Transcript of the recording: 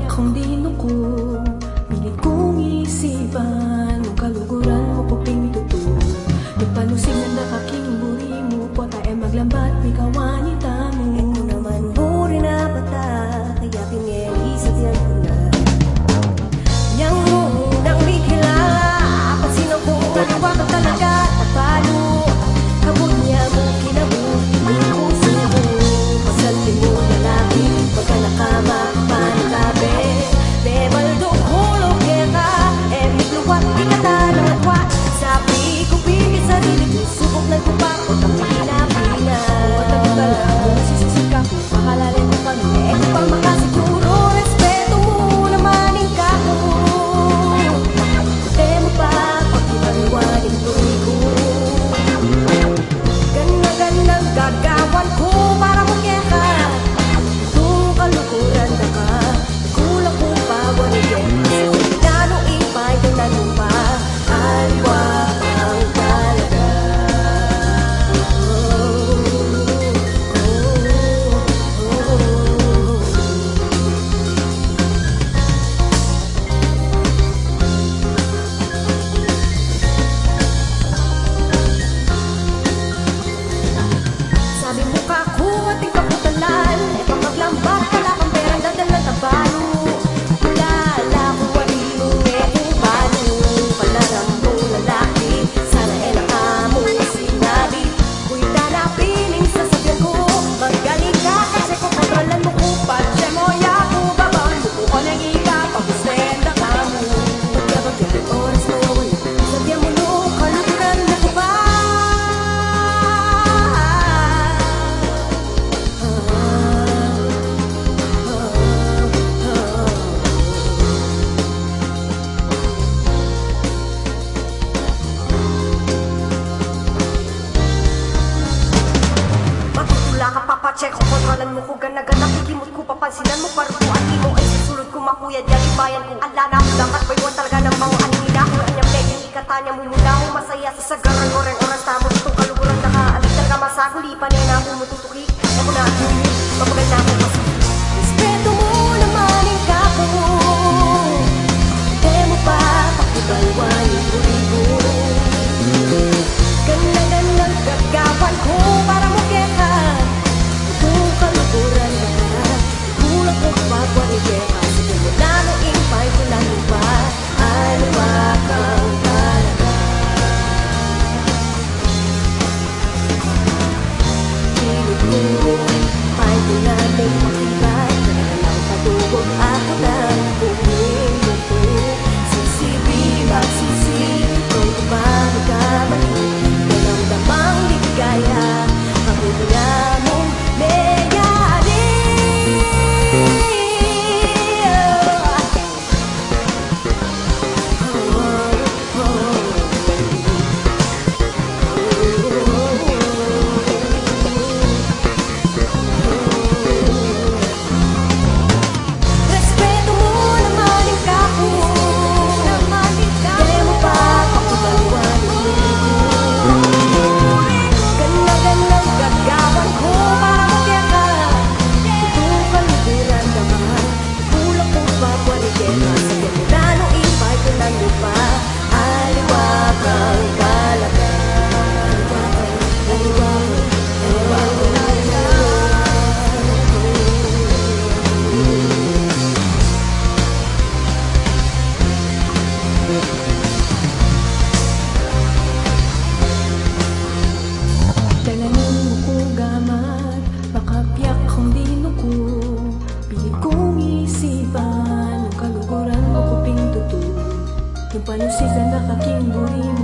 kong dinuko, pilit kong isipan ang kaluguran mo ko pinituto. Nagpanusig na nakaking buri mo, pota ay maglambat, may kawanita mo. Ito naman buri na bata, kaya pinili sa tiyan ko na. Niyang unang bigla, pansin ako, kaliwa ka talaga, napalo. Kabul niya mo, kinabuti mo, puso mo. Pasalti mo lalaki, pagka nakama, panitabi. Bebaldo, hulog kaya, luwat, di ka tanong at sabi ko, pipit sarili ko, subok ng kupa ko, pina-pina. Matabi ba lang mo, sisisika ko, makalalin mo kami. Ito pang makasiguro, respeto mo naman yung kako. Kute mo pa, pag-iwaliwanin tuloy ko. Ganda-gandang gagawan ko, para mo kaya ka. Itong kalukuran na ka, kulang ko pa, wanigyan. Lalo ipay, lalo pa, aliwa ang talaga. Sabi mo ka ako ating kaputalan, eto maglambat, wala kang perang dadal ng tabalo. Wala ko walilong etong palo, palarambong lalaki, sana nakamo sinabi. Ku'y tanapiling sasabyan ko, magaling ka kasi kung kontrolan mo ko, patse mo yako, babaan mo ko nang ika, pagusenda ka mo. Pagkabagyan oras mawawala, sabyan mo no, kalukuran na ko ba? Matutula ka papacheck ko, kontrolan mo ko gana-gana, kikimot ko, papansinan mo, parutuan mo ay susulod ko, makuyad, yalibayan ko. Ala na ako lang at baywan talaga ng mga anina ko, anyang pwedeng ikatanya mo muna ako, masaya sa sagaran, oras tamo, itong kaluguran na ka, alit talaga masaguli, panay na ako mututuki, ako na ako, mapagal na ako mas. Respeto mo naman yung kako, kute mo pa, pakibalwanin ko ribo. Ganda-gandang gagawan ko, para mo kaya. Itong kaluguran na ka, kulang ko pagwanigyan ka. Sige mo na mo impay ko lang pa, aliwa kang talaga. Pilit ko, pay ko natin makibay, kailang patugog ako ng buong mundo. Sisibi, magsisi, kung kumamagkamali, damang ligaya, ang hula mong mayari. Respeto mo naman yung kako, kaya mo pa pakibalwanin ko. Ganda-gandang gagawan ko, para mo kaya ka. Itong kaluguran naman, kulang kong pagwanigyan ka. Sa ganunano ipay ko ng lupa, aliwa kang talaga. Aliwa kang talaga. Dalanin mo ko gamad, pakapyak kong dinuko, pilit kong isipan ang kaluguran mo ko pintuto. Yung panusig na nakaking buri